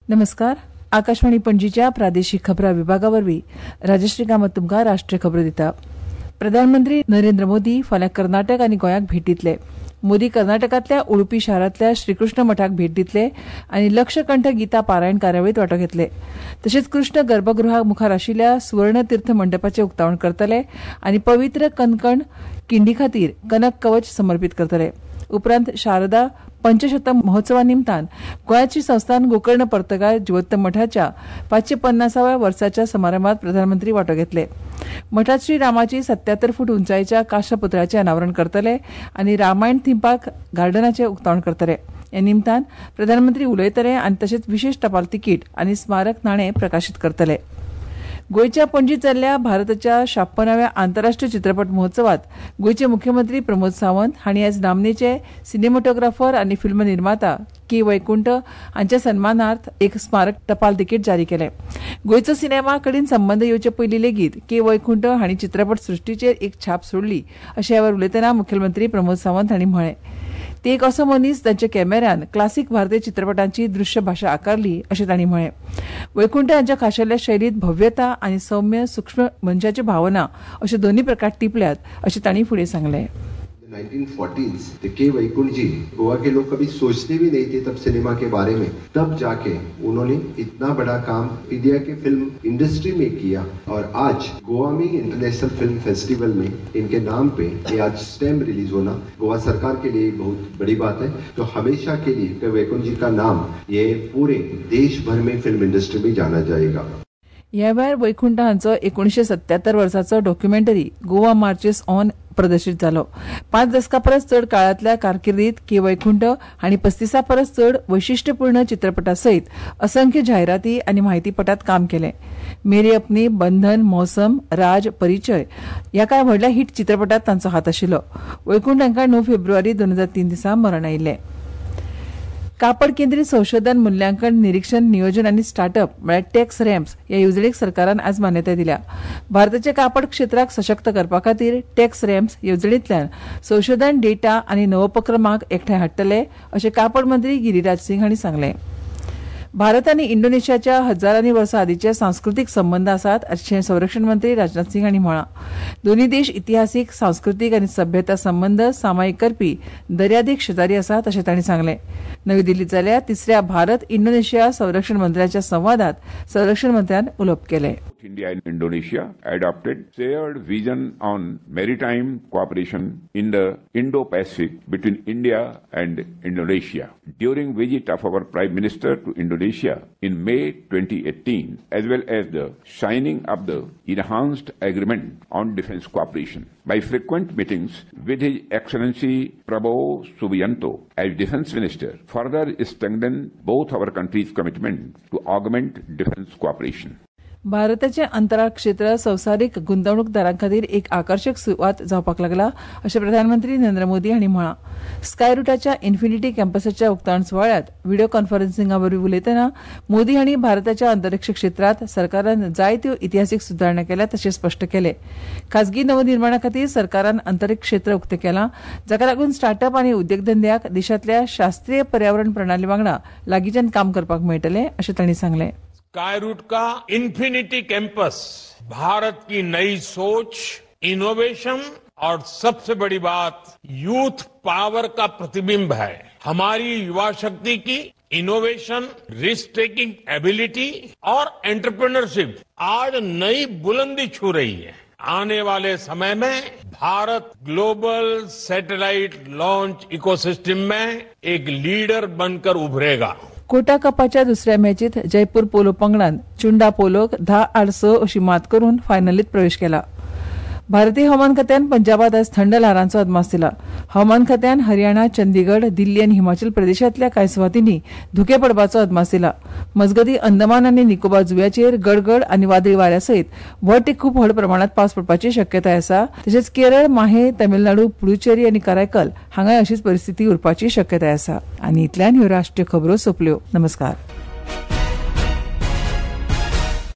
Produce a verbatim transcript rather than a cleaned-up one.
नमस्कार. आकाशवाणी पणजीच्या प्रादेशीक खबरां विभागावरवीं राजश्री कामत तुमकां राष्ट्रीय खबरो दिता. प्रधानमंत्री नरेंद्र मोदी फाल्यां कर्नाटक आनी गोंयाक भेट दितले. मोदी कर्नाटकांतल्या उडुपी शारांतल्या श्रीकृष्ण मठाक भेट दितले आनी लक्षकंठ गीता पारायण कार्यावळीत वांटो घेतले. तशेंच कृष्ण गर्भगृहा मुखार आशिल्ल्या सुवर्ण तीर्थ मंडपाचें उक्तावण करतले आनी पवित्र कनकण किंडी खातीर कनक कवच समर्पीत करतले. उपरांत शारदा पंचशतम महोत्सवा निमतान गोंयाची संस्थान गोकर्ण पर्तगाळ जिवोत्तम मठाच्या पांचशे पन्नासाव्या वर्साच्या समारंभात प्रधानमंत्री वांटो घेतले. मठात श्री रामाची सत्यात्तर फूट उंचायेच्या काश्य पुतळ्याचें अनावरण करतले आनी रामायण थीम पार्क गार्डनाचें उक्तावण करतले. हे निमतान प्रधानमंत्री उलयतले आनी तशेंच विशेष टपाल तिकीट आनी स्मारक नाणें प्रकाशीत करतले. गोंयच्या पणजीत जाल्ल्या भारताच्या छप्पनाव्या आंतरराष्ट्रीय चित्रपट महोत्सवात गोंयचे मुख्यमंत्री प्रमोद सावंत हांणी आयज नामनेचे सिनेमॅटोग्राफर आनी फिल्म निर्माता के वैकुंठ हांच्या सन्मानार्थ एक स्मारक टपाल तिकीट जारी केलें. गोंयचो सिनेमा कडेन संबंद येवचे पयलीं लेगीत के वैकुंठ हांणी चित्रपट सृश्टीचेर एक छाप सोडली अशें ह्या वेळार उलयतना मुखेलमंत्री प्रमोद सावंत हांणी म्हळें. ते एक असो मनीस जांच्या कॅमेऱ्यान क्लासीक भारतीय चित्रपटांची दृश्य भाशा आकारली अशें तांणी म्हळें. वैकुंठ हांच्या खाशेल्या शैलीत भव्यता आनी सौम्य सूक्ष्म मनशाची भावना अशे दोनूय प्रकार टिपल्यात अशें तांणी फुडें सांगलें. नाइनटीन फोर्टीज़ थे के वैकुंठ जी गोवा के लोग कभी सोचते भी नहीं थे तब सिनेमा के बारे में. तब जाके उन्होंने इतना बड़ा काम इंडिया के फिल्म इंडस्ट्री में किया और आज गोवा में इंटरनेशनल फिल्म फेस्टिवल में इनके नाम पे ये आज स्टैम्प रिलीज होना गोवा सरकार के लिए बहुत बड़ी बात है. तो हमेशा के लिए के वैकुंठ जी का नाम ये पूरे देश भर में फिल्म इंडस्ट्री में जाना जाएगा. ह्या वेळार वैकुंठ हांचो एकोणीशे सत्यात्तर वर्साचो डॉक्युमेंटरी गोवा मार्चेस ऑन प्रदर्शीत जालो. पांच दशकां परस चड काळांतल्या कारकिर्दीत के वैकुंठ हांणी पस्तिसा परस चड वैशिश्टपूर्ण चित्रपटां सयत असंख्य जायराती आनी म्हायतीपटांत काम केलें. मेरी अपनी, बंधन, मौसम, राज, परिचय ह्या कांय व्हडल्या हिट चित्रपटांत तांचो हात आशिल्लो. वैकुंठ हांकां णव फेब्रुवारी दोन हजार तीन दिसा मरण आयिल्लें. कापड केंद्रीत संशोधन मुल्यांकन निरीक्षण नियोजन आनी स्टार्टअप म्हळ्यार टॅक्स रॅम्प्स ह्या येवजणेक सरकारान आज मान्यताय दिल्या. भारताच्या कापड क्षेत्राक सशक्त करपा खातीर टॅक्स रॅम्प्स येवजणेंतल्यान संशोधन डेटा आनी नवोपक्रमांक एकठांय हाडटले अशें कापड मंत्री गिरीराज सिंग हांणी सांगलें. भारत आनी इंडोनेशियाच्या हजारांनी वर्सां आदींचे सांस्कृतीक संबंद आसात अशें संरक्षण मंत्री राजनाथ सिंग हांणी म्हळां. दोनूय देश इतिहासीक, सांस्कृतीक आनी सभ्यता संबंद सामायिक करपी दर्यादेग शेजारी आसात अशें तांणी सांगलें. नवी दिल्लींत जाल्ल्या तिसऱ्या भारत इंडोनेशिया संरक्षण मंत्र्यांच्या संवादात संरक्षण मंत्र्यान उलोवप केलें. India and Indonesia adopted shared vision on maritime cooperation in the Indo-Pacific between India and Indonesia. During visit of our Prime Minister to Indonesia in May twenty eighteen, as well as the signing of the enhanced agreement on defence cooperation. By frequent meetings with His Excellency Prabowo Subianto as Defence Minister, further strengthened both our countries' commitment to augment defence cooperation. भारताचे अंतराळ क्षेत्र संवसारीक गुंतवणूकदारां खातीर एक आकर्षक सुवात जावपाक लागला अशें प्रधानमंत्री नरेंद्र मोदी हांणी म्हळां. स्काय रुटाच्या इन्फिनिटी कॅम्पसाच्या उक्तावण सुवाळ्यात व्हिडिओ कॉन्फरन्सिंगा वरवीं उलयतना मोदी हांणी भारताच्या अंतरिक्ष क्षेत्रांत सरकारान जायत्यो इतिहासीक सुदारणा केल्यात अशें स्पश्ट केलें. खाजगी नवनिर्माणा खातीर सरकारान अंतरीक्ष क्षेत्र उक्तें केलां, जाका लागून स्टार्टअप आनी उद्योगधंद्याक देशांतल्या शास्त्रीय पर्यावरण प्रणाली वांगडा लागींच्यान काम करपाक मेळटलें अशें तांणी सांगलें. स्काईरूट का इन्फिनिटी कैंपस भारत की नई सोच, इनोवेशन और सबसे बड़ी बात यूथ पावर का प्रतिबिंब है. हमारी युवा शक्ति की इनोवेशन, रिस्क टेकिंग एबिलिटी और एंटरप्रेन्योरशिप आज नई बुलंदी छू रही है. आने वाले समय में Bharat global satellite launch ecosystem में एक लीडर बनकर उभरेगा. कोटा कपाच्या दुसऱ्या मॅचीत जयपूर पोलो पंगडान चुंडा पोलोक धा आड स अशी मात करून फायनलीत प्रवेश केला. भारतीय हवामान खात्यान पंजाबात आज थंड ल्हारांचो अदमास दिला. हवामान खात्यान हरियाणा, चंदीगड, दिल्ली आनी हिमाचल प्रदेशांतल्या कांय सुवातींनी धुके पडपाचो अदमास दिला. मजगती अंदमान आनी निकोबार जुंव्याचेर गडगड आनी वादळी वाऱ्या सयत व्हड ते खूब व्हड प्रमाणात पावस पडपाची शक्यताय आसा. तशेंच केरळ, माहे, तमिळनाडू, पुडुचेरी आनी करायकल हांगाय अशीच परिस्थिती उरपाची शक्यताय आसा. आनी इतल्यान ह्यो राष्ट्रीय खबरो सोंपल्यो. नमस्कार.